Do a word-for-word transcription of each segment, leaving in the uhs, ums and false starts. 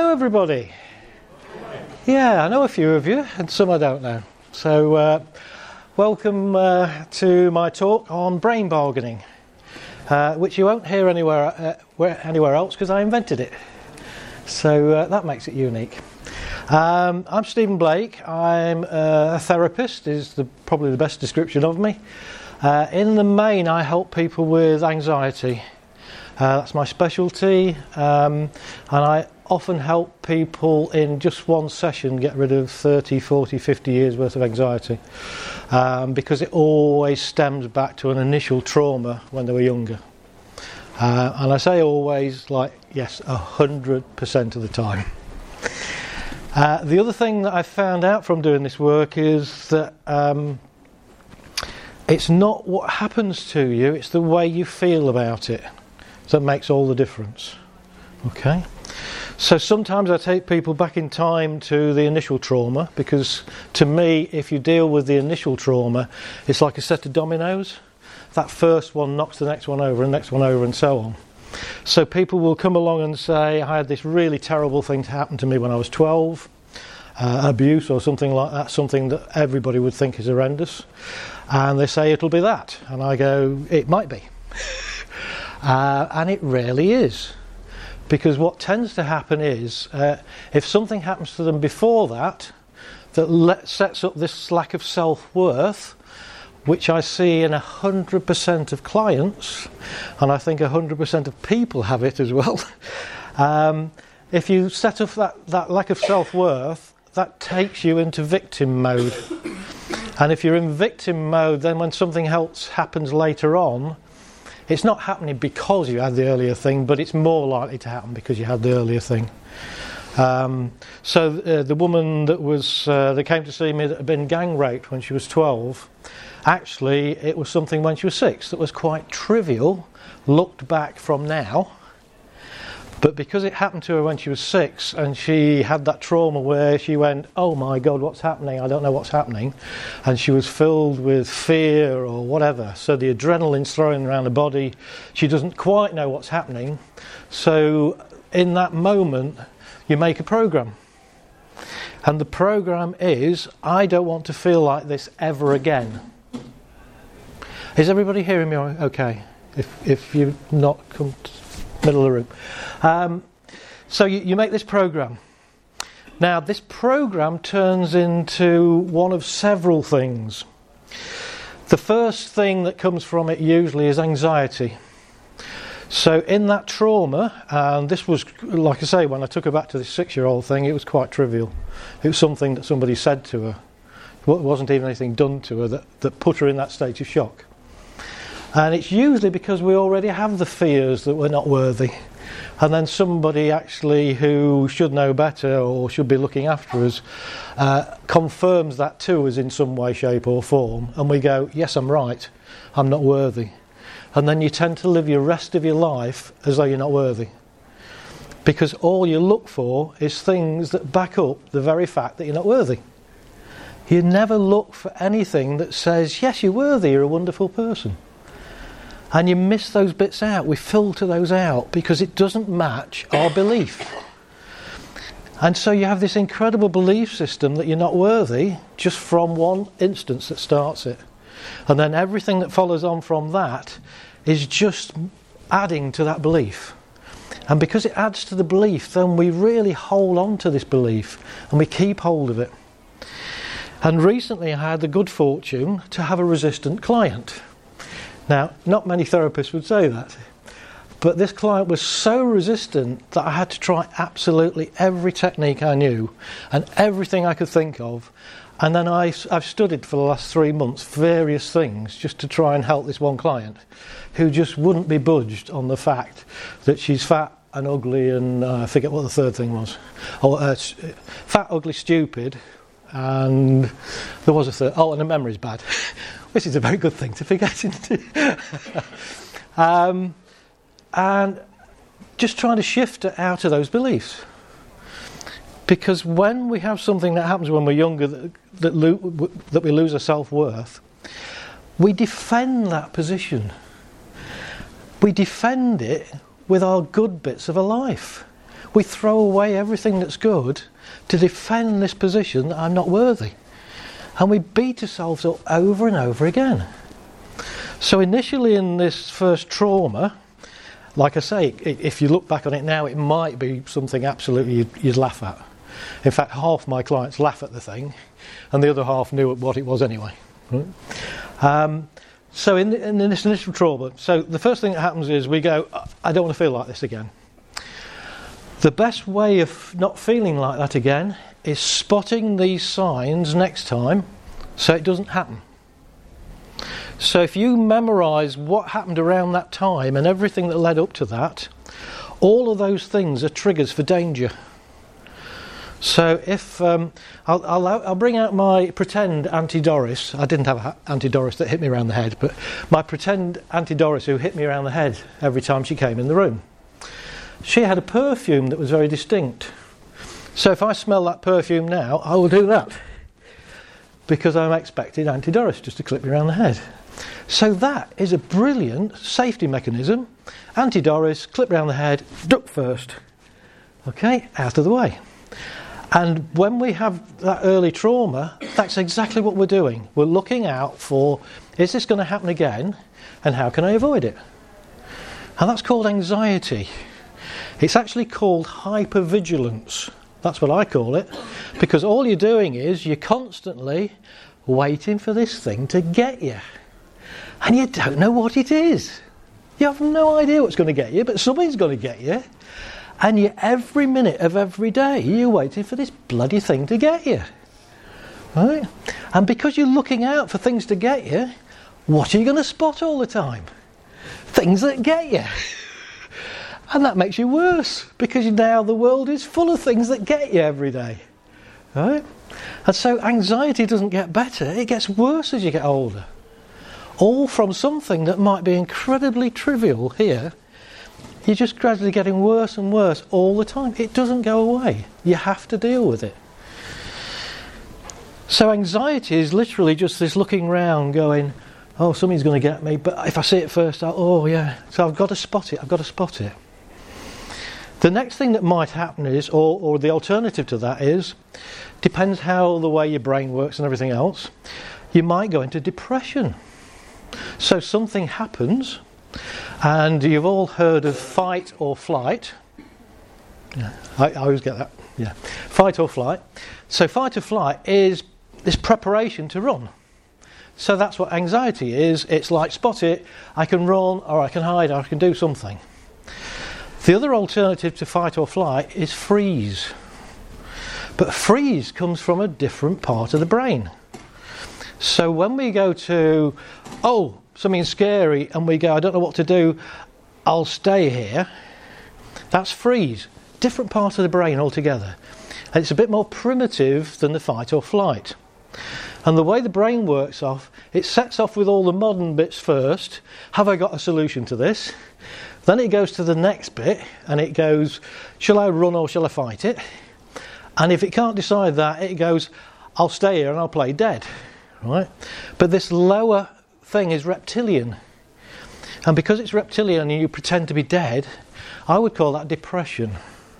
Hello everybody. Yeah, I know a few of you and some I don't know. So uh, welcome uh, to my talk on brain bargaining, uh, which you won't hear anywhere uh, where, anywhere else because I invented it. So uh, that makes it unique. Um, I'm Stephen Blake. I'm a therapist, is the, probably the best description of me. Uh, in the main, I help people with anxiety. Uh, that's my specialty, um, and I often help people in just one session get rid of thirty, forty, fifty years worth of anxiety, um, because it always stems back to an initial trauma when they were younger. Uh, and I say always, like, yes, one hundred percent of the time. Uh, the other thing that I found out from doing this work is that um, it's not what happens to you, it's the way you feel about it that makes all the difference. Okay? So sometimes I take people back in time to the initial trauma, because to me, if you deal with the initial trauma, it's like a set of dominoes. That first one knocks the next one over and the next one over and so on. So people will come along and say, I had this really terrible thing to happen to me when I was twelve, uh, abuse or something like that, something that everybody would think is horrendous. And they say it'll be that. And I go, it might be. uh, and it rarely is. Because what tends to happen is, uh, if something happens to them before that, that let, sets up this lack of self-worth, which I see in one hundred percent of clients, and I think one hundred percent of people have it as well. um, if you set up that, that lack of self-worth, that takes you into victim mode. And if you're in victim mode, then when something else happens later on, it's not happening because you had the earlier thing, but it's more likely to happen because you had the earlier thing. Um, so uh, the woman that was uh, that came to see me that had been gang raped when she was twelve, actually it was something when she was six that was quite trivial, looked back from now. But because it happened to her when she was six and she had that trauma where she went, oh my God, what's happening? I don't know what's happening. And she was filled with fear or whatever. So the adrenaline's throwing around the body. She doesn't quite know what's happening. So in that moment, you make a program. And the program is, I don't want to feel like this ever again. Is everybody hearing me okay? If, if you've not come to middle of the room. Um, so you, you make this program. Now this program turns into one of several things. The first thing that comes from it usually is anxiety. So in that trauma, and this was, like I say, when I took her back to this six-year-old thing, it was quite trivial. It was something that somebody said to her. It wasn't even anything done to her that, that put her in that state of shock. And it's usually because we already have the fears that we're not worthy. And then somebody actually who should know better or should be looking after us uh, confirms that to us in some way, shape or form. And we go, yes, I'm right. I'm not worthy. And then you tend to live your rest of your life as though you're not worthy. Because all you look for is things that back up the very fact that you're not worthy. You never look for anything that says, yes, you're worthy, you're a wonderful person. And you miss those bits out. We filter those out because it doesn't match our belief. And so you have this incredible belief system that you're not worthy just from one instance that starts it. And then everything that follows on from that is just adding to that belief. And because it adds to the belief, then we really hold on to this belief and we keep hold of it. And recently I had the good fortune to have a resistant client. Now, not many therapists would say that, but this client was so resistant that I had to try absolutely every technique I knew and everything I could think of, and then I, I've studied for the last three months various things just to try and help this one client who just wouldn't be budged on the fact that she's fat and ugly and uh, I forget what the third thing was. Oh, uh, fat, ugly, stupid, and there was a third. Oh, and her memory's bad. Which is a very good thing to forget into. um, and just trying to shift it out of those beliefs. Because when we have something that happens when we're younger that, that, lo- that we lose our self-worth, we defend that position. We defend it with our good bits of a life. We throw away everything that's good to defend this position that I'm not worthy. And we beat ourselves up over and over again. So initially in this first trauma, like I say, if you look back on it now, it might be something absolutely you'd, you'd laugh at. In fact, half my clients laugh at the thing, and the other half knew what it was anyway. Right? Um, so in, the, in this initial trauma, so the first thing that happens is we go, I don't want to feel like this again. The best way of not feeling like that again is spotting these signs next time so it doesn't happen. So if you memorise what happened around that time and everything that led up to that, all of those things are triggers for danger. So if um, I'll, I'll, I'll bring out my pretend Auntie Doris. I didn't have an Auntie Doris that hit me around the head, but my pretend Auntie Doris who hit me around the head every time she came in the room. She had a perfume that was very distinct. So if I smell that perfume now, I will do that. Because I'm expecting Auntie Doris just to clip me around the head. So that is a brilliant safety mechanism. Auntie Doris, clip around the head, duck first. Okay, out of the way. And when we have that early trauma, that's exactly what we're doing. We're looking out for, is this going to happen again? And how can I avoid it? And that's called anxiety. It's actually called hypervigilance. That's what I call it. Because all you're doing is you're constantly waiting for this thing to get you. And you don't know what it is. You have no idea what's going to get you, but something's going to get you. And you, every minute of every day, you're waiting for this bloody thing to get you. Right? And because you're looking out for things to get you, what are you going to spot all the time? Things that get you. And that makes you worse, because now the world is full of things that get you every day. Right? And so anxiety doesn't get better, it gets worse as you get older. All from something that might be incredibly trivial here, you're just gradually getting worse and worse all the time. It doesn't go away. You have to deal with it. So anxiety is literally just this looking round going, oh, something's going to get me, but if I see it first, I'll, oh yeah, so I've got to spot it, I've got to spot it. The next thing that might happen is, or, or the alternative to that is, depends how the way your brain works and everything else, you might go into depression. So something happens, and you've all heard of fight or flight. Yeah, I, I always get that. Yeah, fight or flight. So fight or flight is this preparation to run. So that's what anxiety is. It's like, spot it, I can run, or I can hide, or I can do something. The other alternative to fight or flight is freeze. But freeze comes from a different part of the brain. So when we go to, oh, something scary, and we go, I don't know what to do, I'll stay here, that's freeze. Different part of the brain altogether. And it's a bit more primitive than the fight or flight. And the way the brain works off, it sets off with all the modern bits first. Have I got a solution to this? Then it goes to the next bit, and it goes, shall I run or shall I fight it? And if it can't decide that, it goes, I'll stay here and I'll play dead. Right? But this lower thing is reptilian. And because it's reptilian and you pretend to be dead, I would call that depression.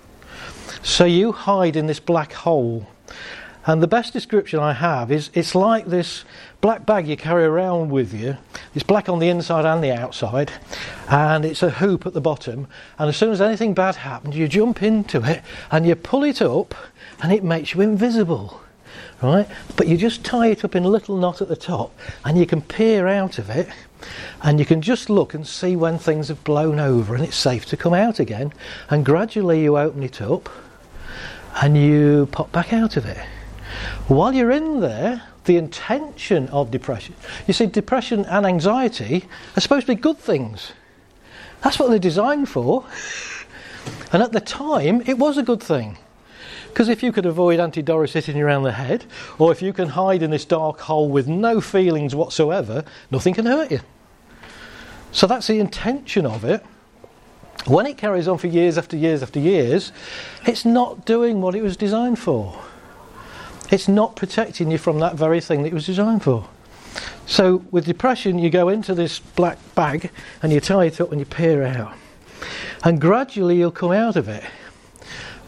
So you hide in this black hole. And the best description I have is, it's like this black bag you carry around with you. It's black on the inside and the outside, and it's a hoop at the bottom, and as soon as anything bad happens, you jump into it and you pull it up, and it makes you invisible, right? But you just tie it up in a little knot at the top, and you can peer out of it, and you can just look and see when things have blown over and it's safe to come out again, and gradually you open it up and you pop back out of it. While you're in there, the intention of depression, you see, depression and anxiety are supposed to be good things. That's what they're designed for. And at the time, it was a good thing. Because if you could avoid Auntie Doris hitting you around the head, or if you can hide in this dark hole with no feelings whatsoever, nothing can hurt you. So that's the intention of it. When it carries on for years after years after years, it's not doing what it was designed for. It's not protecting you from that very thing that it was designed for. So with depression, you go into this black bag and you tie it up and you peer out. And gradually you'll come out of it.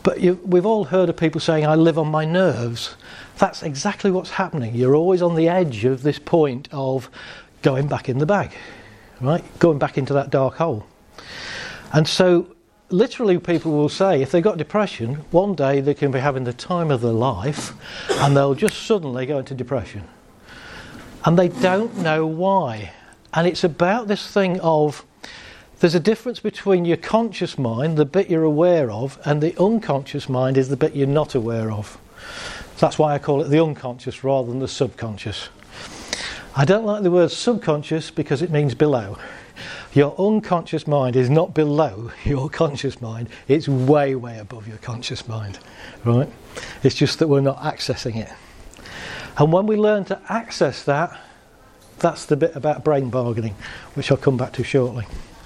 But you, we've all heard of people saying, I live on my nerves. That's exactly what's happening. You're always on the edge of this point of going back in the bag, right? Going back into that dark hole. And so literally people will say if they've got depression, one day they can be having the time of their life and they'll just suddenly go into depression. And they don't know why. And it's about this thing of there's a difference between your conscious mind, the bit you're aware of, and the unconscious mind is the bit you're not aware of. That's why I call it the unconscious rather than the subconscious. I don't like the word subconscious because it means below. Your unconscious mind is not below your conscious mind. It's way, way above your conscious mind, right? It's just that we're not accessing it. And when we learn to access that, that's the bit about brain bargaining, which I'll come back to shortly.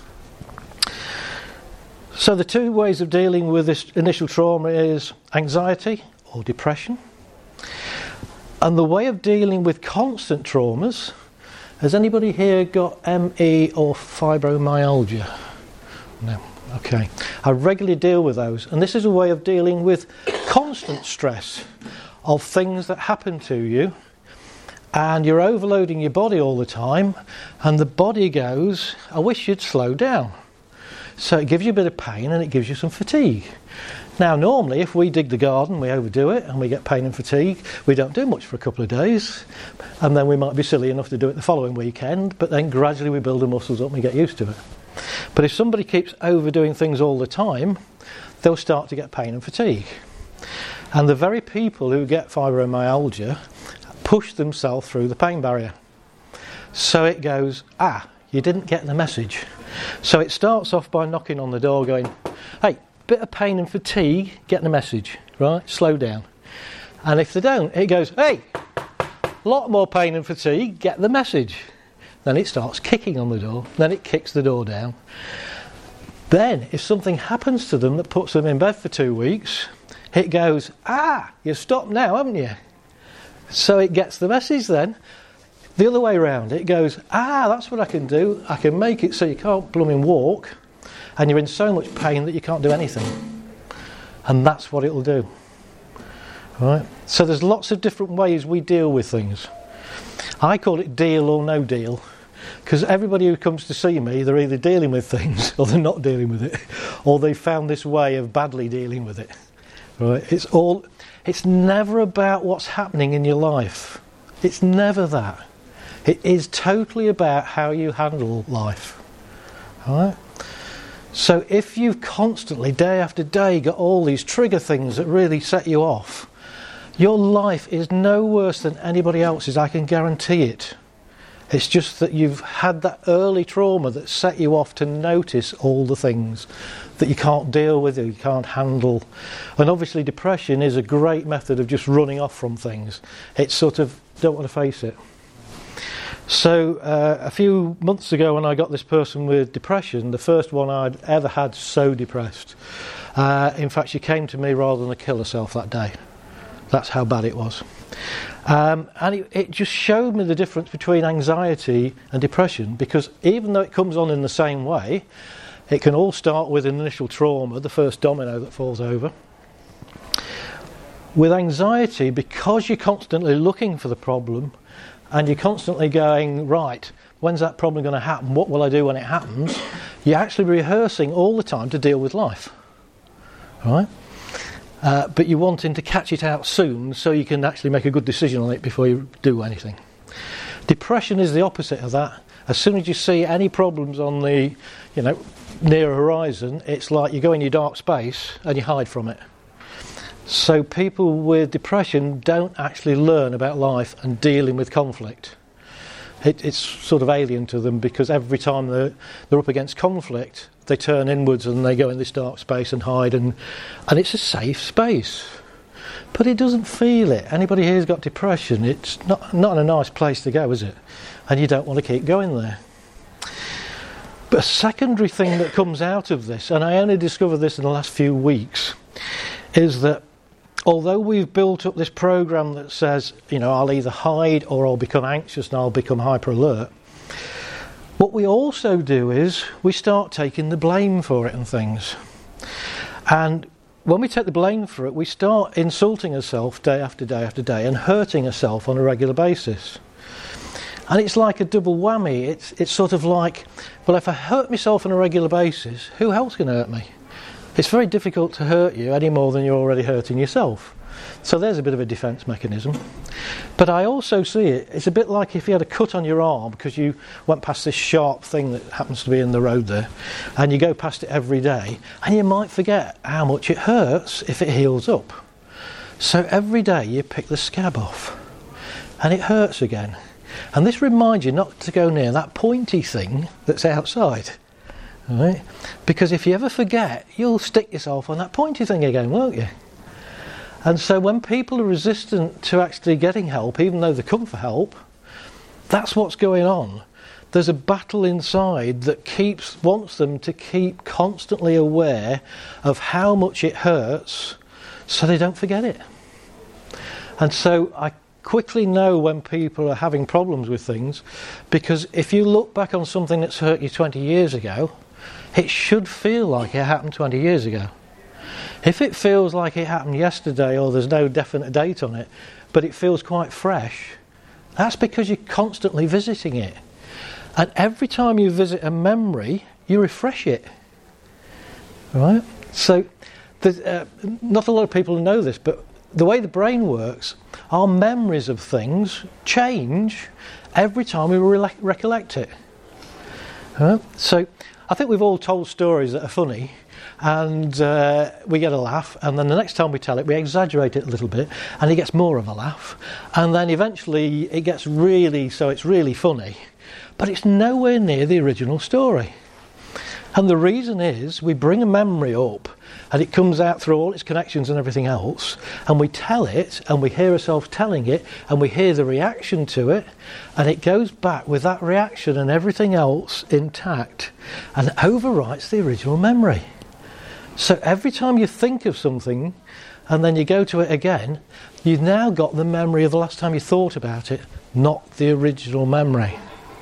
So the two ways of dealing with this initial trauma is anxiety or depression. And the way of dealing with constant traumas, has anybody here got M E or fibromyalgia? No. Okay. I regularly deal with those. And this is a way of dealing with constant stress of things that happen to you. And you're overloading your body all the time. And the body goes, I wish you'd slow down. So it gives you a bit of pain and it gives you some fatigue. Now normally if we dig the garden, we overdo it and we get pain and fatigue, we don't do much for a couple of days and then we might be silly enough to do it the following weekend, but then gradually we build the muscles up and we get used to it. But if somebody keeps overdoing things all the time, they'll start to get pain and fatigue. And the very people who get fibromyalgia push themselves through the pain barrier. So it goes, ah, you didn't get the message. So it starts off by knocking on the door going, hey, bit of pain and fatigue, get the message, right? Slow down. And if they don't, it goes, hey, a lot more pain and fatigue, get the message. Then it starts kicking on the door, then it kicks the door down. Then, if something happens to them that puts them in bed for two weeks, it goes, ah, you've stopped now, haven't you? So it gets the message then. The other way around, it goes, ah, that's what I can do. I can make it so you can't blooming walk, and you're in so much pain that you can't do anything. And that's what it'll do. Right? So there's lots of different ways we deal with things. I call it deal or no deal, because everybody who comes to see me, they're either dealing with things or they're not dealing with it, or they found this way of badly dealing with it. Right? It's all. It's never about what's happening in your life. It's never that. It is totally about how you handle life. All right? So if you've constantly, day after day, got all these trigger things that really set you off, your life is no worse than anybody else's, I can guarantee it. It's just that you've had that early trauma that set you off to notice all the things that you can't deal with, or you can't handle. And obviously depression is a great method of just running off from things. It's sort of, don't want to face it. So uh, a few months ago when I got this person with depression, the first one I'd ever had so depressed. Uh, in fact, she came to me rather than to kill herself that day. That's how bad it was. Um, and it, it just showed me the difference between anxiety and depression, because even though it comes on in the same way, it can all start with an initial trauma, the first domino that falls over. With anxiety, because you're constantly looking for the problem, and you're constantly going, right, when's that problem going to happen? What will I do when it happens? You're actually rehearsing all the time to deal with life. Right? Uh, but you're wanting to catch it out soon so you can actually make a good decision on it before you do anything. Depression is the opposite of that. As soon as you see any problems on the, you know, near horizon, it's like you go in your dark space and you hide from it. So people with depression don't actually learn about life and dealing with conflict. It, it's sort of alien to them, because every time they're, they're up against conflict, they turn inwards and they go in this dark space and hide, and, and it's a safe space. But it doesn't feel it. Anybody here's got depression, it's not, not a nice place to go, is it? And you don't want to keep going there. But a secondary thing that comes out of this, and I only discovered this in the last few weeks, is that although we've built up this program that says, you know, I'll either hide or I'll become anxious and I'll become hyper alert, what we also do is we start taking the blame for it and things. And when we take the blame for it, we start insulting ourselves day after day after day and hurting ourselves on a regular basis. And it's like a double whammy. It's, it's sort of like, well, if I hurt myself on a regular basis, who else can hurt me? It's very difficult to hurt you any more than you're already hurting yourself. So there's a bit of a defence mechanism. But I also see it, it's a bit like if you had a cut on your arm because you went past this sharp thing that happens to be in the road there, and you go past it every day, and you might forget how much it hurts if it heals up. So every day you pick the scab off, and it hurts again. And this reminds you not to go near that pointy thing that's outside. Right? Because if you ever forget, you'll stick yourself on that pointy thing again, won't you? And so when people are resistant to actually getting help, even though they come for help, that's what's going on. There's a battle inside that keeps wants them to keep constantly aware of how much it hurts so they don't forget it. And so I quickly know when people are having problems with things, because if you look back on something that's hurt you twenty years ago, it should feel like it happened twenty years ago. If it feels like it happened yesterday or there's no definite date on it, but it feels quite fresh, that's because you're constantly visiting it. And every time you visit a memory, you refresh it. Right? So, uh, not a lot of people know this, but the way the brain works, our memories of things change every time we re- recollect it. Right? So, I think we've all told stories that are funny, and uh, we get a laugh, and then the next time we tell it we exaggerate it a little bit and it gets more of a laugh, and then eventually it gets really so it's really funny, but it's nowhere near the original story. And the reason is we bring a memory up and it comes out through all its connections and everything else, and we tell it and we hear ourselves telling it and we hear the reaction to it, and it goes back with that reaction and everything else intact and overwrites the original memory. So every time you think of something and then you go to it again, you've now got the memory of the last time you thought about it, not the original memory.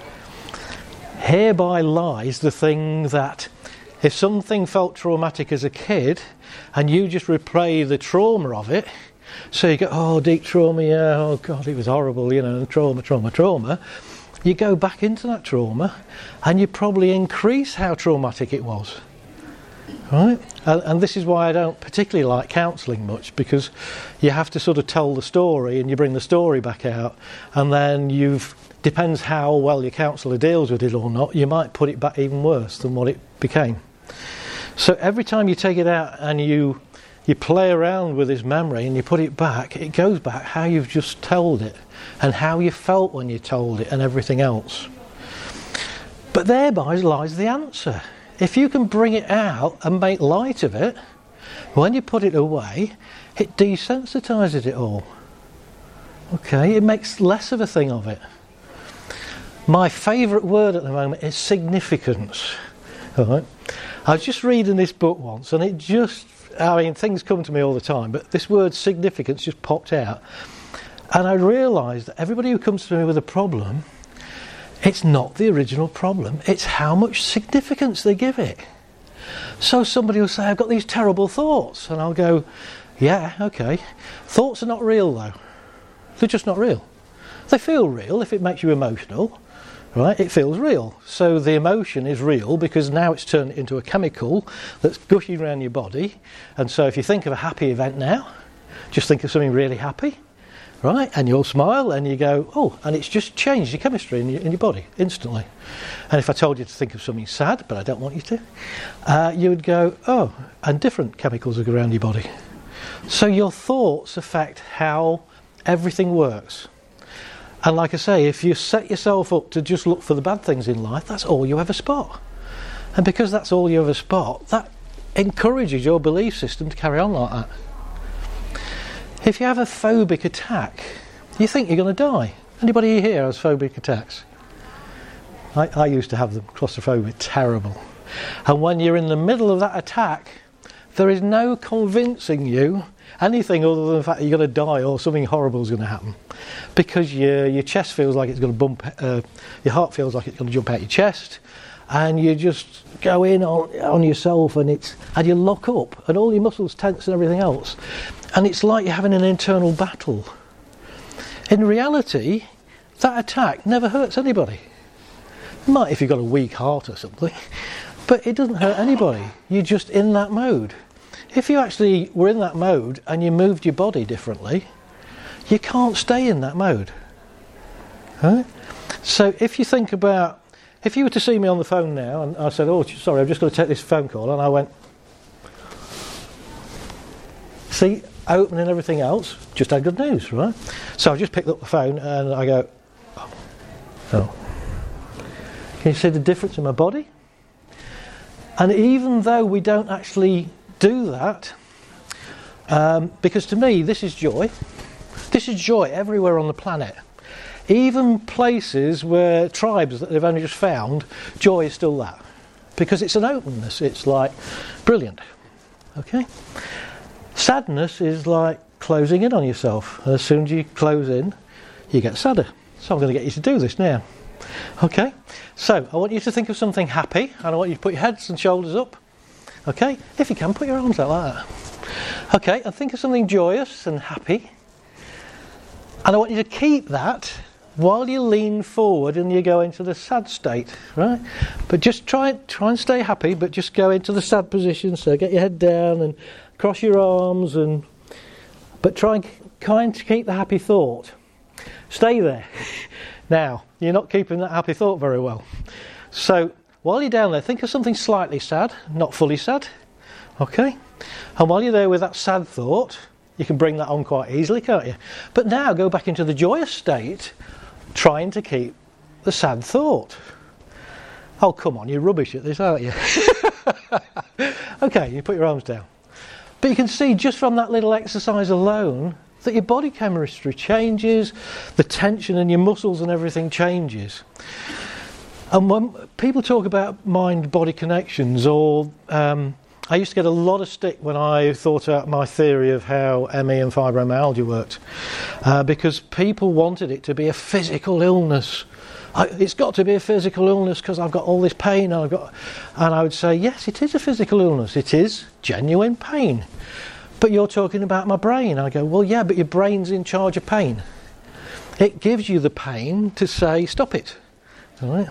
Hereby lies the thing that if something felt traumatic as a kid and you just replay the trauma of it, so you go, oh, deep trauma, yeah, oh God, it was horrible, you know, trauma, trauma, trauma, you go back into that trauma and you probably increase how traumatic it was. Right? And, and this is why I don't particularly like counselling much, because you have to sort of tell the story and you bring the story back out, and then you've depends how well your counsellor deals with it or not, you might put it back even worse than what it became. So every time you take it out and you you play around with this memory and you put it back, it goes back how you've just told it and how you felt when you told it and everything else. But thereby lies the answer. If you can bring it out and make light of it, when you put it away, it desensitizes it all. Okay, it makes less of a thing of it. My favourite word at the moment is significance. All right. I was just reading this book once, and it just, I mean, things come to me all the time, but this word significance just popped out. And I realised that everybody who comes to me with a problem, it's not the original problem, it's how much significance they give it. So somebody will say, I've got these terrible thoughts, and I'll go, yeah, okay. Thoughts are not real though. They're just not real. They feel real if it makes you emotional, right? It feels real. So the emotion is real because now it's turned into a chemical that's gushing around your body. And so if you think of a happy event now, just think of something really happy, right? And you'll smile and you go, oh, and it's just changed your chemistry in your, in your body instantly. And if I told you to think of something sad, but I don't want you to, uh, you would go, oh, and different chemicals are around your body. So your thoughts affect how everything works. And like I say, if you set yourself up to just look for the bad things in life, that's all you ever spot. And because that's all you ever spot, that encourages your belief system to carry on like that. If you have a phobic attack, you think you're going to die. Anybody here has phobic attacks? I, I used to have them, claustrophobic, terrible. And when you're in the middle of that attack, there is no convincing you anything other than the fact that you're going to die or something horrible is going to happen, because your your chest feels like it's going to bump, uh, your heart feels like it's going to jump out your chest, and you just go in on, on yourself, and it's and you lock up, and all your muscles tense and everything else, and it's like you're having an internal battle. In reality, that attack never hurts anybody. It might if you've got a weak heart or something, but it doesn't hurt anybody. You're just in that mode. If you actually were in that mode and you moved your body differently, you can't stay in that mode. Right? So if you think about, if you were to see me on the phone now and I said, oh, sorry, I'm just going to take this phone call, and I went, see, opening everything else, just had good news, right? So I just picked up the phone and I go, oh. oh. Can you see the difference in my body? And even though we don't actually do that, um, because to me this is joy. This is joy everywhere on the planet. Even places where tribes that they've only just found, joy is still that. Because it's an openness, it's like brilliant. Okay? Sadness is like closing in on yourself. And as soon as you close in, you get sadder. So I'm going to get you to do this now. Okay? So I want you to think of something happy, and I want you to put your heads and shoulders up. Okay? If you can, put your arms out like that. Okay, and think of something joyous and happy. And I want you to keep that while you lean forward and you go into the sad state, right? But just try try and stay happy, but just go into the sad position. So get your head down and cross your arms, and but try and kind to keep the happy thought. Stay there. Now, you're not keeping that happy thought very well. So while you're down there, think of something slightly sad, not fully sad. Okay? And while you're there with that sad thought, you can bring that on quite easily, can't you? But now go back into the joyous state, trying to keep the sad thought. Oh, come on, you're rubbish at this, aren't you? Okay, you put your arms down. But you can see just from that little exercise alone that your body chemistry changes, the tension in your muscles and everything changes. And when people talk about mind-body connections, or um, I used to get a lot of stick when I thought out my theory of how M E and fibromyalgia worked, uh, because people wanted it to be a physical illness. I, it's got to be a physical illness because I've got all this pain, and I've got, and I would say, yes, it is a physical illness. It is genuine pain. But you're talking about my brain. I go, well, yeah, but your brain's in charge of pain. It gives you the pain to say, stop it. All right?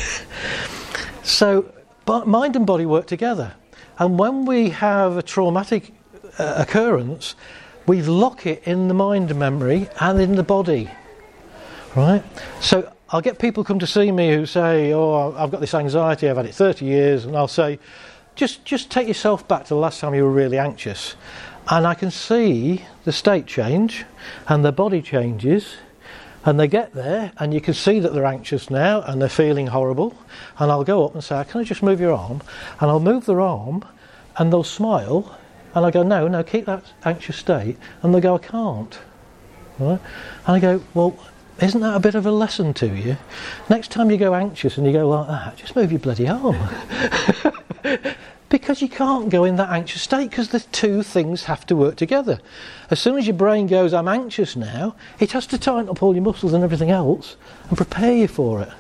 So, but mind and body work together. And when we have a traumatic uh, occurrence, we lock it in the mind memory and in the body. Right? So I'll get people come to see me who say, oh, I've got this anxiety, I've had it thirty years, and I'll say, just, just take yourself back to the last time you were really anxious. And I can see the state change and their body changes, and they get there and you can see that they're anxious now and they're feeling horrible, and I'll go up and say, can I just move your arm? And I'll move their arm and they'll smile, and I go, no, no, keep that anxious state, and they'll go, I can't. Right? And I go, well, isn't that a bit of a lesson to you? Next time you go anxious and you go like that, just move your bloody arm. Because you can't go in that anxious state, because the two things have to work together. As soon as your brain goes, I'm anxious now, it has to tighten up all your muscles and everything else and prepare you for it.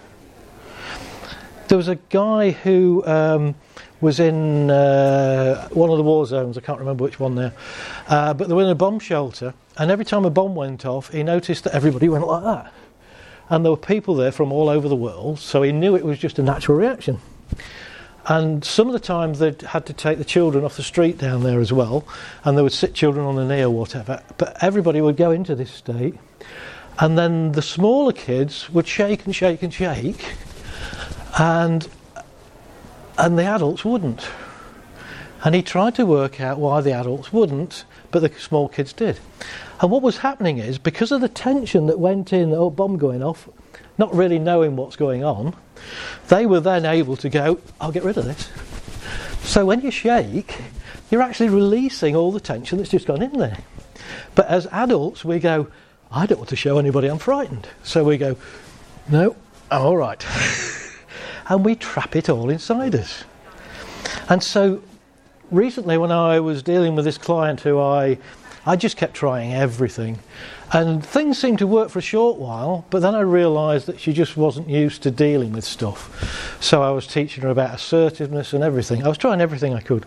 There was a guy who um, was in uh, one of the war zones, I can't remember which one now, uh, but they were in a bomb shelter, and every time a bomb went off, he noticed that everybody went like that. And there were people there from all over the world, so he knew it was just a natural reaction. And some of the times they'd had to take the children off the street down there as well, and they would sit children on the knee or whatever, but everybody would go into this state, and then the smaller kids would shake and shake and shake, and and the adults wouldn't. And he tried to work out why the adults wouldn't, but the small kids did. And what was happening is, because of the tension that went in, the old bomb going off, not really knowing what's going on, they were then able to go, I'll get rid of this. So when you shake, you're actually releasing all the tension that's just gone in there. But as adults, we go, I don't want to show anybody I'm frightened. So we go, no, I'm all right. And we trap it all inside us. And so recently when I was dealing with this client who I I just kept trying everything. And things seemed to work for a short while, but then I realised that she just wasn't used to dealing with stuff. So I was teaching her about assertiveness and everything. I was trying everything I could.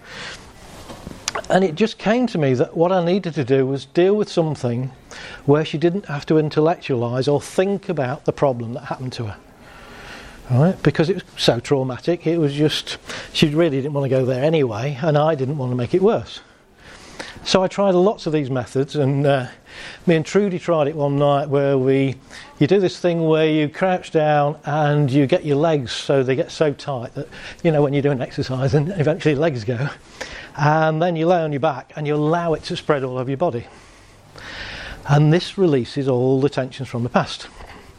And it just came to me that what I needed to do was deal with something where she didn't have to intellectualise or think about the problem that happened to her. Right? Because it was so traumatic, it was just, she really didn't want to go there anyway, and I didn't want to make it worse. So I tried lots of these methods, and uh, me and Trudy tried it one night where we, you do this thing where you crouch down and you get your legs so they get so tight that, you know, when you're doing exercise and eventually your legs go, and then you lay on your back and you allow it to spread all over your body. And this releases all the tensions from the past.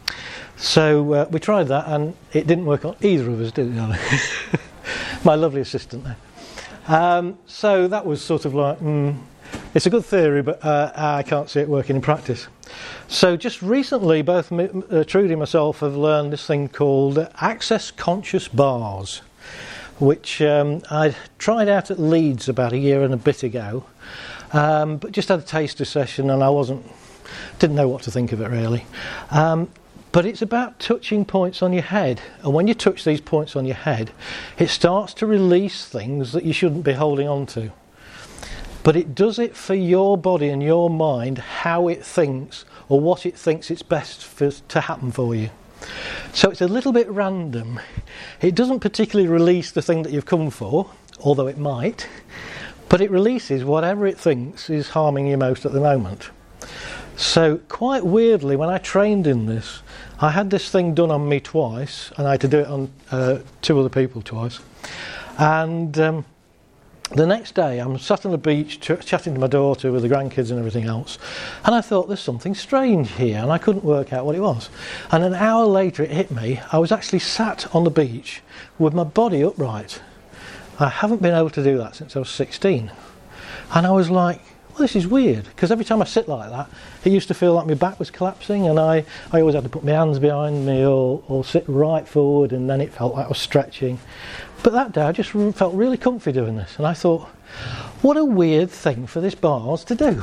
So uh, we tried that, and it didn't work on either of us, did it? My lovely assistant there. Um, so that was sort of like, mm, it's a good theory, but uh, I can't see it working in practice. So just recently, both me, uh, Trudy and myself have learned this thing called Access Conscious Bars, which um, I tried out at Leeds about a year and a bit ago, um, but just had a taster session, and I wasn't, didn't know what to think of it really. Um, But it's about touching points on your head. And when you touch these points on your head, it starts to release things that you shouldn't be holding on to. But it does it for your body and your mind, how it thinks or what it thinks it's best for, to happen for you. So it's a little bit random. It doesn't particularly release the thing that you've come for, although it might. But it releases whatever it thinks is harming you most at the moment. So quite weirdly, when I trained in this, I had this thing done on me twice, and I had to do it on uh, two other people twice. And um, the next day, I'm sat on the beach ch- chatting to my daughter with the grandkids and everything else, and I thought there's something strange here, and I couldn't work out what it was. And an hour later, it hit me. I was actually sat on the beach with my body upright. I haven't been able to do that since I was sixteen. And I was like, well, this is weird, because every time I sit like that, it used to feel like my back was collapsing, and I, I always had to put my hands behind me or, or sit right forward, and then it felt like I was stretching. But that day I just felt really comfy doing this, and I thought, what a weird thing for this bars to do.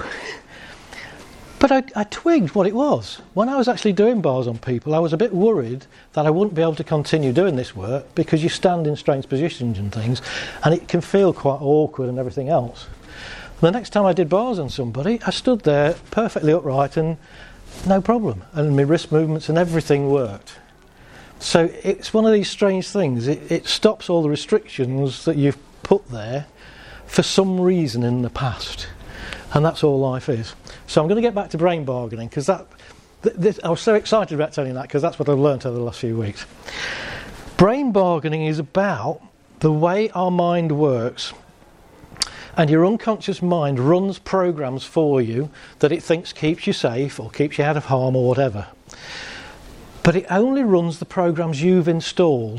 But I, I twigged what it was. When I was actually doing bars on people, I was a bit worried that I wouldn't be able to continue doing this work, because you stand in strange positions and things, and it can feel quite awkward and everything else. The next time I did bars on somebody, I stood there perfectly upright and no problem, and my wrist movements and everything worked. So it's one of these strange things. It, it stops all the restrictions that you've put there for some reason in the past, and that's all life is. So I'm going to get back to brain bargaining, because that th- this, I was so excited about telling you that, because that's what I've learnt over the last few weeks. Brain bargaining is about the way our mind works. And your unconscious mind runs programs for you that it thinks keeps you safe or keeps you out of harm or whatever. But it only runs the programs you've installed.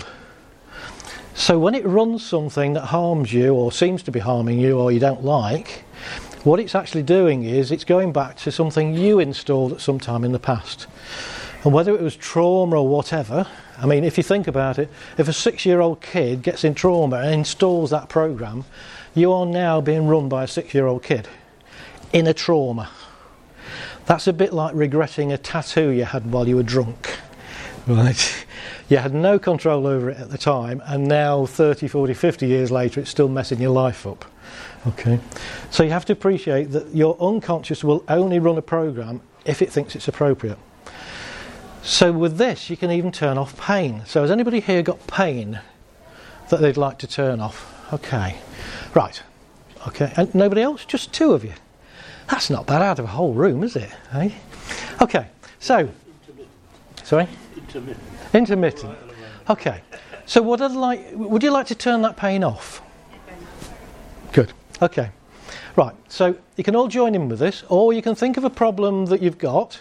So when it runs something that harms you or seems to be harming you or you don't like, what it's actually doing is it's going back to something you installed at some time in the past. And whether it was trauma or whatever, I mean, if you think about it, if a six-year-old kid gets in trauma and installs that program, you are now being run by a six-year-old kid in a trauma. That's a bit like regretting a tattoo you had while you were drunk. Right? You had no control over it at the time, and now thirty, forty, fifty years later it's still messing your life up. Okay? So you have to appreciate that your unconscious will only run a program if it thinks it's appropriate. So with this you can even turn off pain. So has anybody here got pain that they'd like to turn off? Okay. Right. Okay. And nobody else? Just two of you? That's not bad out of a whole room, is it? Eh? Okay. So. Sorry? Intermittent. Intermittent. Okay. So what I'd like, would you like to turn that pain off? Good. Okay. Right. So you can all join in with this, or you can think of a problem that you've got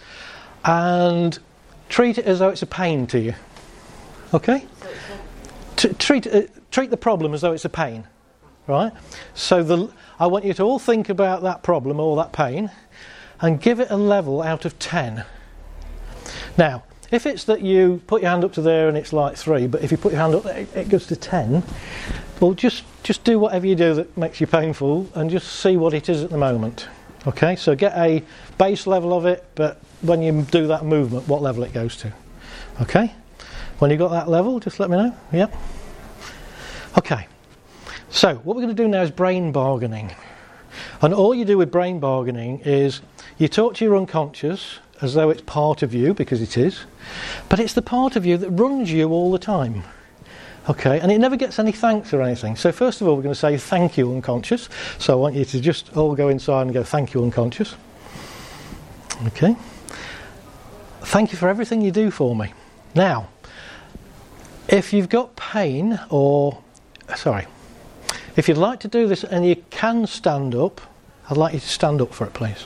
and treat it as though it's a pain to you. Okay? T- treat uh, treat the problem as though it's a pain. Right? So the, I want you to all think about that problem or that pain and give it a level out of ten. Now, if it's that you put your hand up to there and it's like three, but if you put your hand up there it goes to ten, well just, just do whatever you do that makes you painful and just see what it is at the moment. Okay, so get a base level of it, but when you do that movement, what level it goes to. Okay, when you've got that level, just let me know. Yep. Okay, so what we're going to do now is brain bargaining. And all you do with brain bargaining is you talk to your unconscious as though it's part of you, because it is, but it's the part of you that runs you all the time. Okay, and it never gets any thanks or anything. So first of all, we're going to say thank you, unconscious. So I want you to just all go inside and go thank you, unconscious. Okay. Thank you for everything you do for me. Now, if you've got pain or, sorry, if you'd like to do this and you can stand up, I'd like you to stand up for it, please.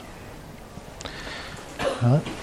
All right.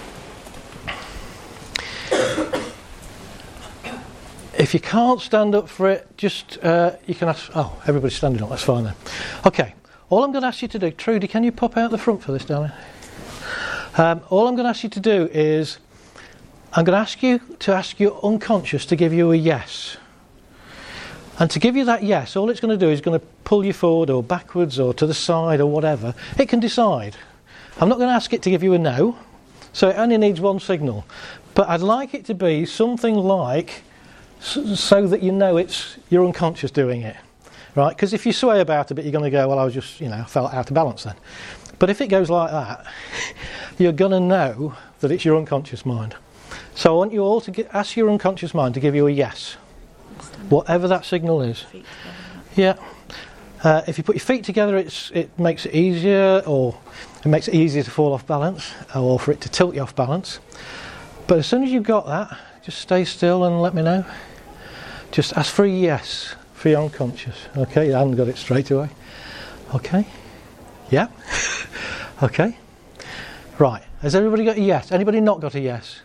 If you can't stand up for it, just, uh, you can ask, oh, everybody's standing up, that's fine then. Okay, all I'm going to ask you to do, Trudy, can you pop out the front for this, darling? Um, all I'm going to ask you to do is, I'm going to ask you to ask your unconscious to give you a yes. And to give you that yes, all it's going to do is going to pull you forward or backwards or to the side or whatever. It can decide. I'm not going to ask it to give you a no, so it only needs one signal. But I'd like it to be something like, so that you know it's your unconscious doing it, right? Because if you sway about a bit, you're going to go, well, I was just, you know, felt out of balance then. But if it goes like that, you're going to know that it's your unconscious mind. So I want you all to get, ask your unconscious mind to give you a yes, whatever that signal is. Yeah. Uh, if you put your feet together, it's, it makes it easier, or it makes it easier to fall off balance, or for it to tilt you off balance. But as soon as you've got that, just stay still and let me know. Just ask for a yes for your unconscious. Okay, you haven't got it straight away. Okay. Yeah. Okay. Right. Has everybody got a yes? Anybody not got a yes?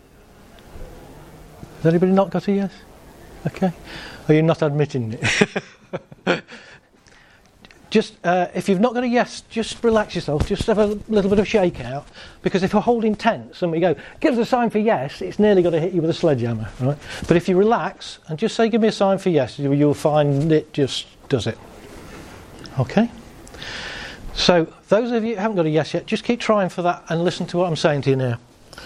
Has anybody not got a yes? Okay. Are you not admitting it? Just, uh, if you've not got a yes, just relax yourself. Just have a little bit of shake out. Because if we're holding tense and we go, give us a sign for yes, it's nearly got to hit you with a sledgehammer, right? But if you relax and just say, give me a sign for yes, you'll find it just does it. Okay? So, those of you who haven't got a yes yet, just keep trying for that and listen to what I'm saying to you now.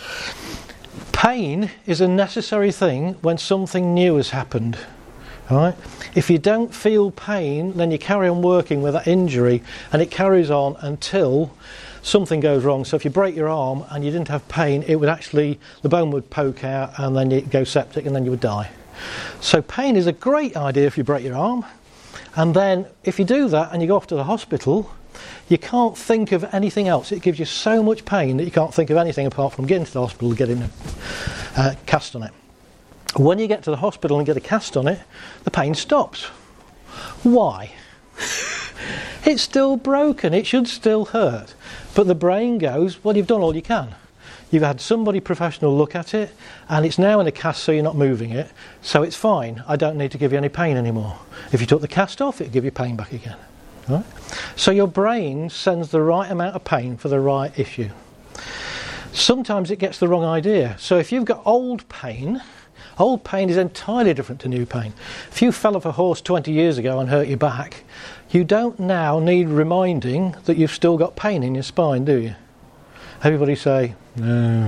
Pain is a necessary thing when something new has happened. Right? If you don't feel pain, then you carry on working with that injury, and it carries on until something goes wrong. So if you break your arm and you didn't have pain, it would actually, the bone would poke out and then you'd go septic and then you would die. So pain is a great idea if you break your arm, and then if you do that and you go off to the hospital, you can't think of anything else. It gives you so much pain that you can't think of anything apart from getting to the hospital and getting a uh, cast on it. When you get to the hospital and get a cast on it, the pain stops. Why? It's still broken, it should still hurt. But the brain goes, well, you've done all you can. You've had somebody professional look at it, and it's now in a cast, so you're not moving it, so it's fine. I don't need to give you any pain anymore. If you took the cast off, it'd give you pain back again. Right? So your brain sends the right amount of pain for the right issue. Sometimes it gets the wrong idea. So if you've got old pain, old pain is entirely different to new pain. If you fell off a horse twenty years ago and hurt your back, you don't now need reminding that you've still got pain in your spine, do you? Everybody say, no.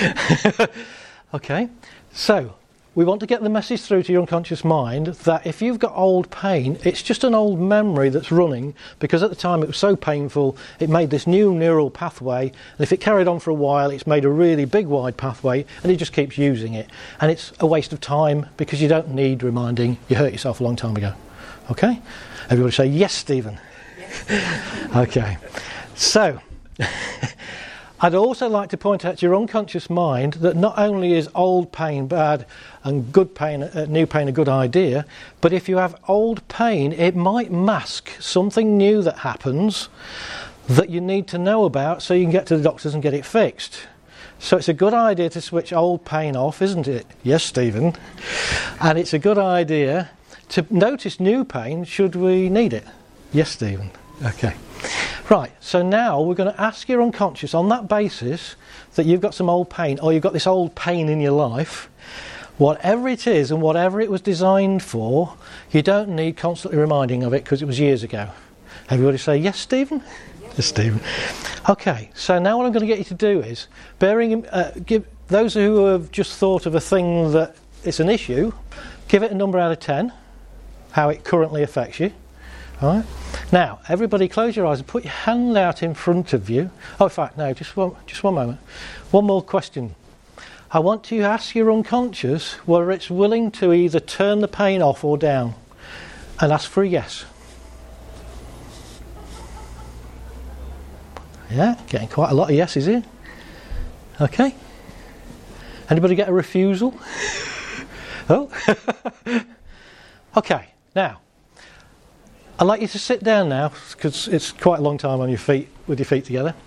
Okay, so we want to get the message through to your unconscious mind that if you've got old pain, it's just an old memory that's running, because at the time it was so painful, it made this new neural pathway, and if it carried on for a while, it's made a really big wide pathway, and it just keeps using it. And it's a waste of time, because you don't need reminding. You hurt yourself a long time ago. Okay? Everybody say, yes, Stephen. Yes. Okay. So, I'd also like to point out to your unconscious mind that not only is old pain bad and good pain, uh, new pain a good idea, but if you have old pain, it might mask something new that happens that you need to know about so you can get to the doctors and get it fixed. So it's a good idea to switch old pain off, isn't it? Yes, Stephen. And it's a good idea to notice new pain should we need it. Yes, Stephen. Okay. Right, so now we're going to ask your unconscious on that basis that you've got some old pain, or you've got this old pain in your life, whatever it is and whatever it was designed for, you don't need constantly reminding of it because it was years ago. Everybody say, yes, Stephen? Yes, Stephen. Okay, so now what I'm going to get you to do is, bearing, uh, give those who have just thought of a thing that it's an issue, give it a number out of ten, how it currently affects you. All right. Now, everybody close your eyes and put your hand out in front of you. Oh, in fact, no, just one, just one moment. One more question. I want you to ask your unconscious whether it's willing to either turn the pain off or down, and ask for a yes. Yeah, getting quite a lot of yeses here. Okay. Anybody get a refusal? Oh. Okay, now, I'd like you to sit down now, because it's quite a long time on your feet, with your feet together.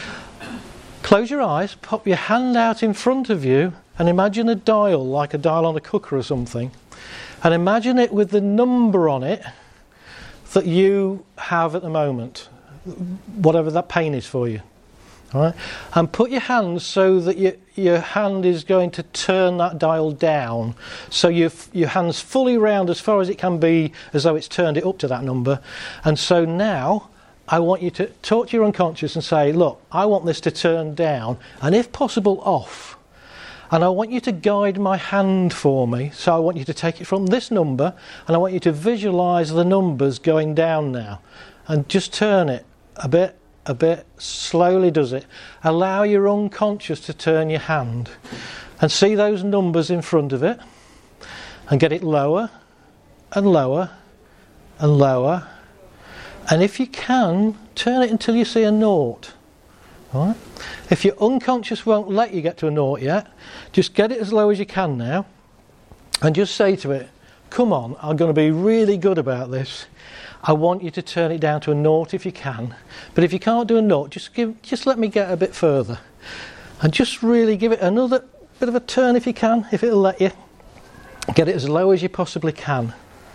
Close your eyes, pop your hand out in front of you, and imagine a dial, like a dial on a cooker or something. And imagine it with the number on it that you have at the moment, whatever that pain is for you. All right? And put your hand so that your, your hand is going to turn that dial down. So your, your hand's fully round as far as it can be, as though it's turned it up to that number. And so now I want you to talk to your unconscious and say, look, I want this to turn down, and if possible off. And I want you to guide my hand for me. So I want you to take it from this number, and I want you to visualise the numbers going down now. And just turn it a bit, a bit, slowly does it. Allow your unconscious to turn your hand. And see those numbers in front of it. And get it lower, and lower, and lower. And if you can, turn it until you see a naught. All right? If your unconscious won't let you get to a naught yet, just get it as low as you can now. And just say to it, come on, I'm going to be really good about this. I want you to turn it down to a naught if you can. But if you can't do a naught, just give, just let me get a bit further. And just really give it another bit of a turn if you can, if it'll let you. Get it as low as you possibly can.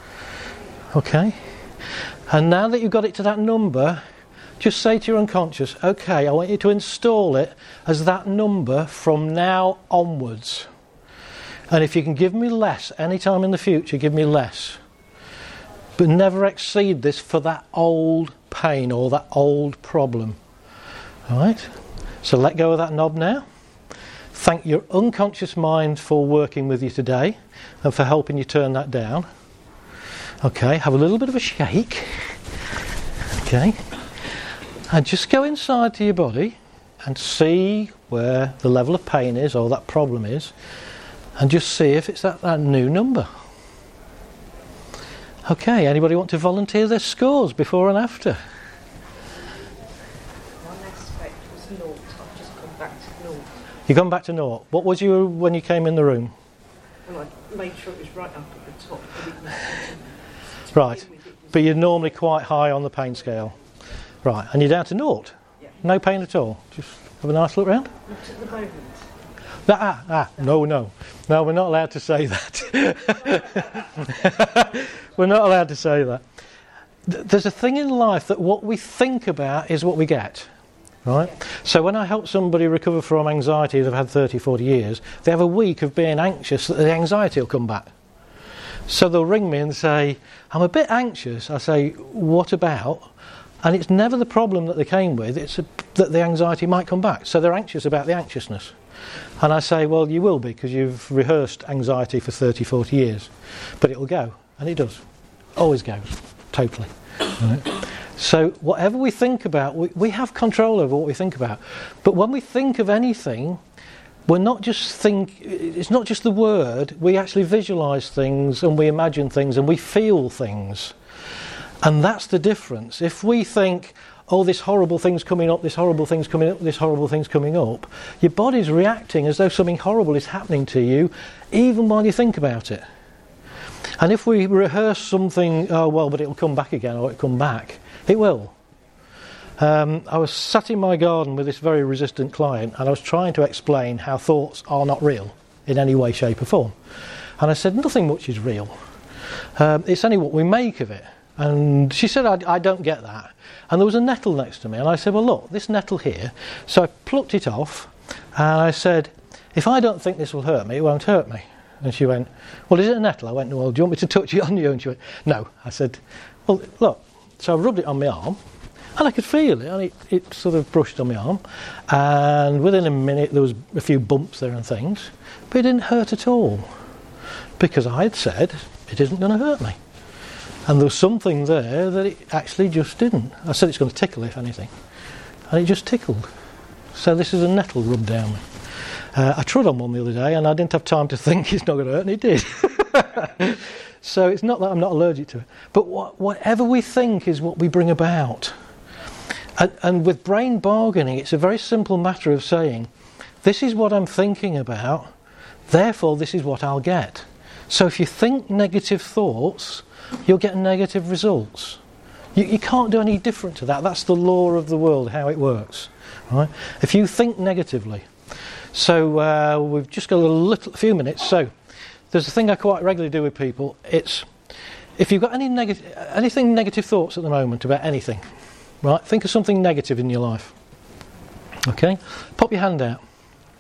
Okay? And now that you've got it to that number, just say to your unconscious, okay, I want you to install it as that number from now onwards. And if you can give me less any time in the future, give me less. But never exceed this for that old pain or that old problem. Alright? So let go of that knob now. Thank your unconscious mind for working with you today and for helping you turn that down. Okay, have a little bit of a shake. Okay. And just go inside to your body and see where the level of pain is or that problem is, and just see if it's at that new number. Okay, anybody want to volunteer their scores before and after? One aspect was naught. I've just gone back to naught. You've gone back to naught. What was you when you came in the room? Well, I made sure it was right up at the top. But it was, Right, but you're normally quite high on the pain scale. Right, and you're down to naught? Yeah. No pain at all? Just have a nice look round? Not at the moment. Ah, ah, no, no. No, we're not allowed to say that. We're not allowed to say that. There's a thing in life that what we think about is what we get. Right? Yeah. So when I help somebody recover from anxiety they've had thirty, forty years, they have a week of being anxious that the anxiety will come back. So they'll ring me and say, I'm a bit anxious. I say, what about? And it's never the problem that they came with, it's a, that the anxiety might come back. So they're anxious about the anxiousness. And I say, well, you will be, because you've rehearsed anxiety for thirty, forty years. But it'll go, and it does. Always goes, totally. Right? So whatever we think about, we, we have control over what we think about. But when we think of anything, we're not just think, it's not just the word, we actually visualise things and we imagine things and we feel things. And that's the difference. If we think, oh, this horrible thing's coming up, this horrible thing's coming up, this horrible thing's coming up, your body's reacting as though something horrible is happening to you, even while you think about it. And if we rehearse something, oh, well, but it'll come back again, or it'll come back, it will. Um, I was sat in my garden with this very resistant client, and I was trying to explain how thoughts are not real in any way, shape or form. And I said, nothing much is real. Um, it's only what we make of it. And she said, I, I don't get that. And there was a nettle next to me, and I said, well, look, this nettle here. So I plucked it off, and I said, if I don't think this will hurt me, it won't hurt me. And she went, well, is it a nettle? I went, well, do you want me to touch it on you? And she went, no. I said, well, look, So I rubbed it on my arm, and I could feel it, and it, it sort of brushed on my arm, and within a minute there was a few bumps there and things, but it didn't hurt at all, because I had said it isn't going to hurt me. And there was something there that it actually just didn't. I said it's going to tickle if anything, and it just tickled. So this is a nettle rubbed down me. Uh, I trod on one the other day, and I didn't have time to think it's not going to hurt, and it did. So it's not that I'm not allergic to it, but what, whatever we think is what we bring about. And, and with brain bargaining, it's a very simple matter of saying, this is what I'm thinking about, therefore this is what I'll get. So if you think negative thoughts, you'll get negative results. You, you can't do any different to that. That's the law of the world, how it works. Right? If you think negatively. So uh, we've just got a little, little few minutes. So there's a thing I quite regularly do with people. It's if you've got any negative, anything negative thoughts at the moment about anything, right? Think of something negative in your life. Okay, pop your hand out.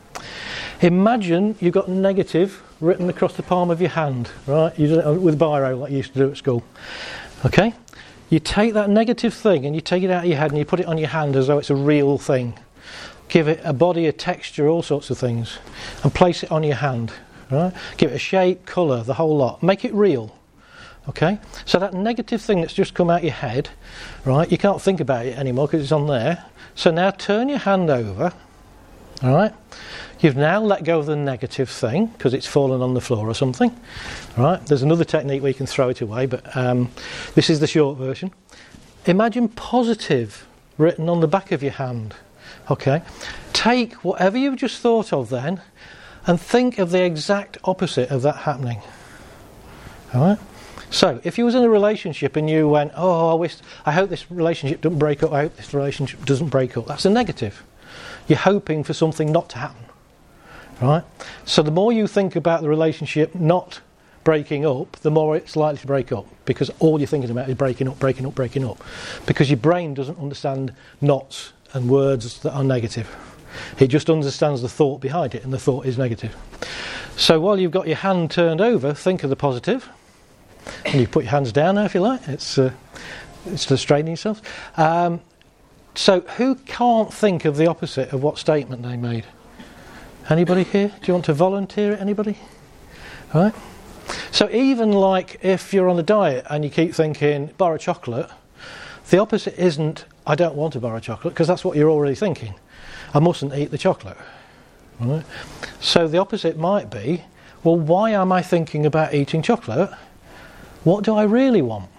Imagine you've got negative written across the palm of your hand, right? You do it with biro like you used to do at school. Okay, you take that negative thing and you take it out of your head and you put it on your hand as though it's a real thing. Give it a body, a texture, all sorts of things, and place it on your hand. Right? Give it a shape, colour, the whole lot. Make it real. Okay? So that negative thing that's just come out your head, right? You can't think about it anymore because it's on there. So now turn your hand over. All right? You've now let go of the negative thing because it's fallen on the floor or something. All right? There's another technique where you can throw it away, but um, this is the short version. Imagine positive written on the back of your hand. Okay? Take whatever you've just thought of then, and think of the exact opposite of that happening. Alright? So, if you was in a relationship and you went, oh, I wish, I hope this relationship doesn't break up, I hope this relationship doesn't break up, that's a negative. You're hoping for something not to happen. Right? So the more you think about the relationship not breaking up, the more it's likely to break up, because all you're thinking about is breaking up, breaking up, breaking up. Because your brain doesn't understand knots and words that are negative. It just understands the thought behind it, and the thought is negative. So while you've got your hand turned over, think of the positive, and you put your hands down now if you like. It's uh, it's to straighten yourself. Um, so who can't think of the opposite of what statement they made? Anybody here? Do you want to volunteer it? Anybody? All right. So even like if you're on a diet and you keep thinking bar of chocolate, the opposite isn't I don't want a bar of chocolate, because that's what you're already thinking. I mustn't eat the chocolate. Right? So the opposite might be, well, why am I thinking about eating chocolate? What do I really want?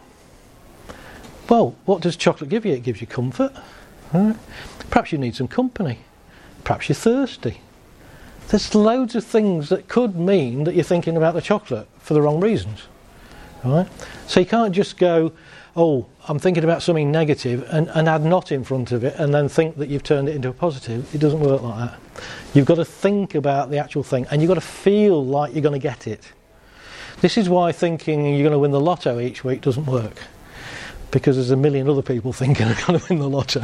Well, what does chocolate give you? It gives you comfort. Right? Perhaps you need some company. Perhaps you're thirsty. There's loads of things that could mean that you're thinking about the chocolate for the wrong reasons. Right? So you can't just go, oh, I'm thinking about something negative and, and add not in front of it and then think that you've turned it into a positive. It doesn't work like that. You've got to think about the actual thing, and you've got to feel like you're going to get it. This is why thinking you're going to win the lotto each week doesn't work, because there's a million other people thinking they're going to win the lotto.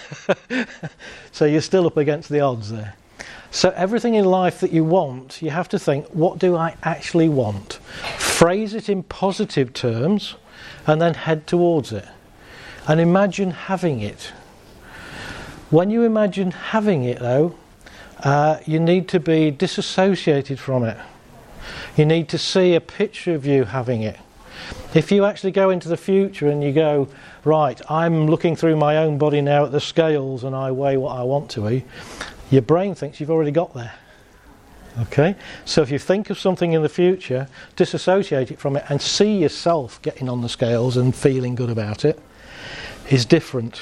So you're still up against the odds there. So everything in life that you want, you have to think, what do I actually want? Phrase it in positive terms, and then head towards it. And imagine having it. When you imagine having it, though, uh, you need to be disassociated from it. You need to see a picture of you having it. If you actually go into the future and you go, right, I'm looking through my own body now at the scales and I weigh what I want to eat, your brain thinks you've already got there. Okay? So if you think of something in the future, disassociate it from it and see yourself getting on the scales and feeling good about it is different.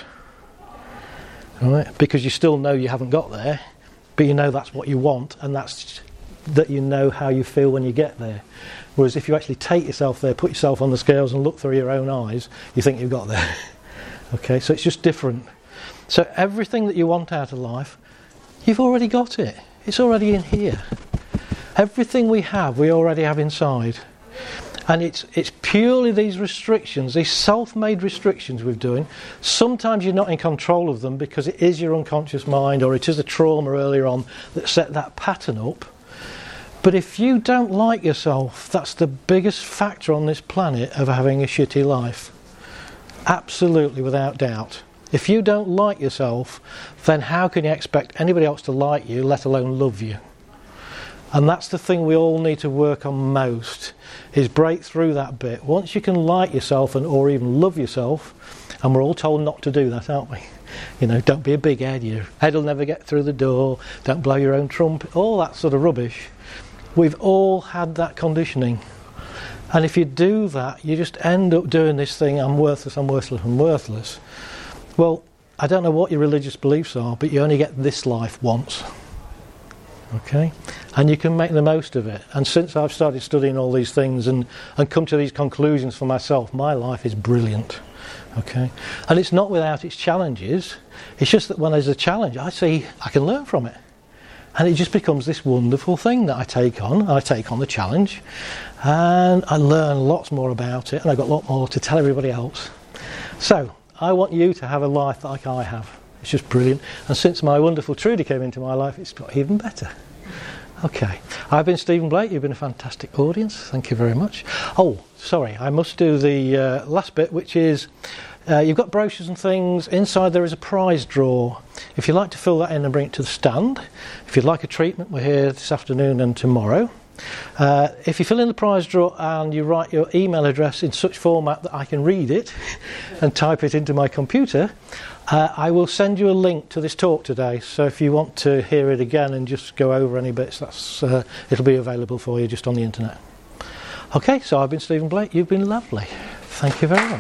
All right? Because you still know you haven't got there, but you know that's what you want, and that's that you know how you feel when you get there. Whereas if you actually take yourself there, put yourself on the scales and look through your own eyes, you think you've got there. Okay? So it's just different. So everything that you want out of life, you've already got it. It's already in here. Everything we have, we already have inside. And it's it's purely these restrictions, these self-made restrictions we're doing. Sometimes you're not in control of them because it is your unconscious mind, or it is a trauma earlier on that set that pattern up. But if you don't like yourself, that's the biggest factor on this planet of having a shitty life. Absolutely, without doubt. If you don't like yourself, then how can you expect anybody else to like you, let alone love you? And that's the thing we all need to work on most, is break through that bit. Once you can like yourself and or even love yourself, and we're all told not to do that, aren't we? You know, don't be a big head, your head will never get through the door, don't blow your own trumpet, all that sort of rubbish. We've all had that conditioning. And if you do that, you just end up doing this thing, I'm worthless, I'm worthless, I'm worthless. Well, I don't know what your religious beliefs are, but you only get this life once. Okay? And you can make the most of it. And since I've started studying all these things and, and come to these conclusions for myself, my life is brilliant. Okay? And it's not without its challenges. It's just that when there's a challenge, I see I can learn from it. And it just becomes this wonderful thing that I take on. I take on the challenge and I learn lots more about it, and I've got a lot more to tell everybody else. So, I want you to have a life like I have. It's just brilliant. And since my wonderful Trudy came into my life, it's got even better. Okay. I've been Stephen Blake. You've been a fantastic audience. Thank you very much. Oh, sorry. I must do the uh, last bit, which is uh, you've got brochures and things. Inside there is a prize drawer. If you'd like to fill that in and bring it to the stand. If you'd like a treatment, we're here this afternoon and tomorrow. Uh, if you fill in the prize drawer and you write your email address in such format that I can read it and type it into my computer, uh, I will send you a link to this talk today. So if you want to hear it again and just go over any bits, that's uh, it'll be available for you just on the internet. Okay, so I've been Stephen Blake. You've been lovely. Thank you very much.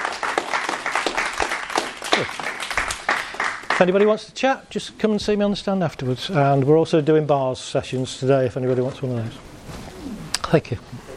Good. If anybody wants to chat, just come and see me on the stand afterwards. And we're also doing bars sessions today if anybody wants one of those. Thank you.